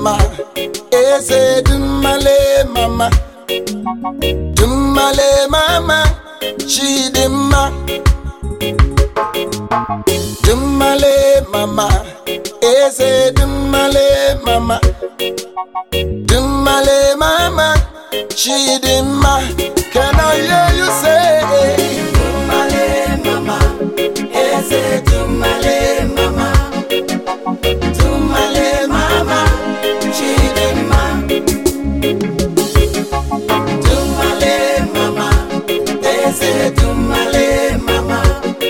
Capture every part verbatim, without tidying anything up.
mama, eze dumale mama, dumale mama, chidimma, dumale mama, eze dumale mama, dumale mama, chidimma. Can I hear you say, dumale mama, eze dumale mama, dumale mama, chidimma, dumale mama, eze dumale mama,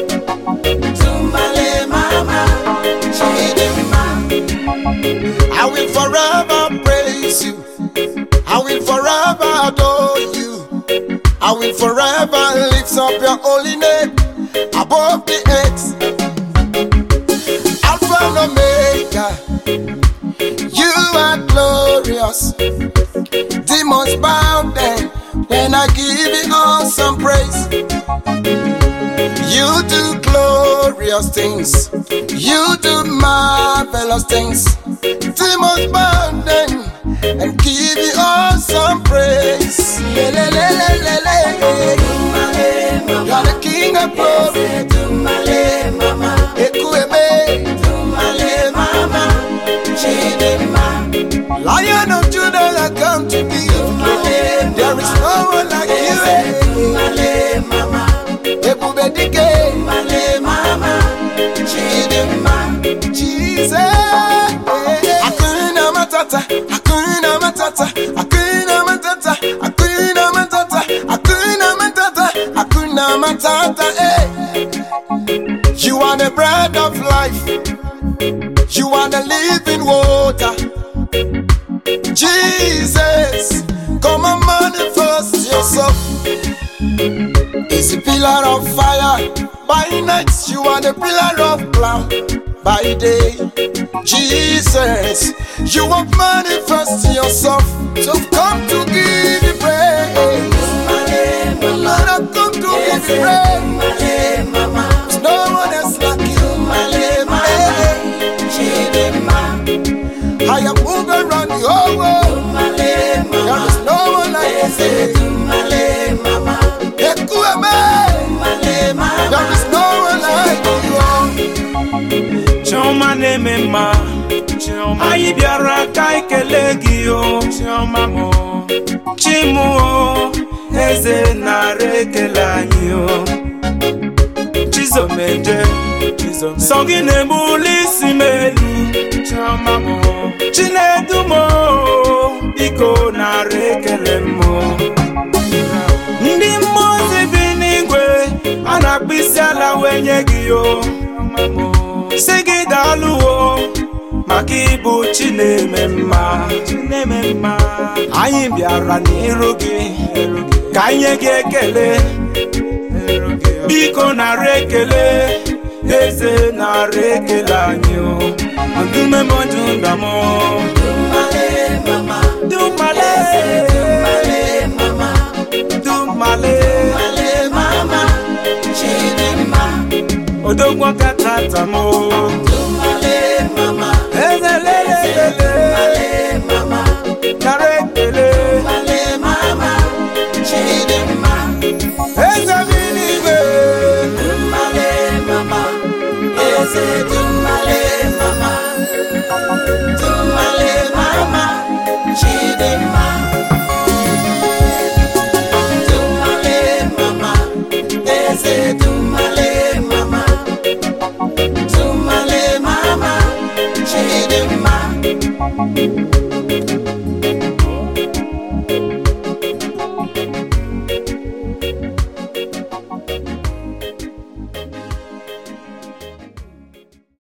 dumale mama, chidimma. I will forever praise you, I will forever adore you, I will forever lift up your holy name above the earth. Alpha and Omega, you are glorious. Demons bow down when I give you awesome praise. You do glorious things, you do marvelous things. Demons bow down and give you awesome praise. Le, le, le, le, le, le. You are the King of glory. Dumale mama, Ekueme, dumale mama, chidimma, Lion of Judah, I come to thee. There is no one like you. dumale mama, Ekubedike, dumale mama, chidimma, Jesus. Akuna matata, akuna matata, akuna matata, akuna matata, akuna matata, akuna matata. Eh. You are the bread of life. You are the living water. Jesus, come and manifest yourself. Is a pillar of fire by night. You are the pillar of cloud by day. Jesus, you have manifested yourself. So come to give you praise. Lord, I come to give you praise. There's no one else like you. I am moving around the whole world. There is no one like you. Ekueme, there is no one like you. Choma ne mema, ayi biara kai kelegio, choma mo, chimu, eze na rekelanyo, chizo meje, songi ne mulisi melu, choma mo, chinedumo, iko na rekelemo. Ndi mozi biningwe, anakbisiala wenye giyo, Sigidaluo Makibu chinemema Chinemema Anyị bịara n'iru gị Ka anyị ga-ekele Biko nara ekele Eze nara ekele anyị Ndume moju ndamo Dumale mama, Dumale dumale mama, Dumale dumale mama, chidimma, Odogwa katata mo dumale mama, Ezelelelele dumale mama, nara ekele dumale mama, chidimma, Eze binigwe dumale mama, eze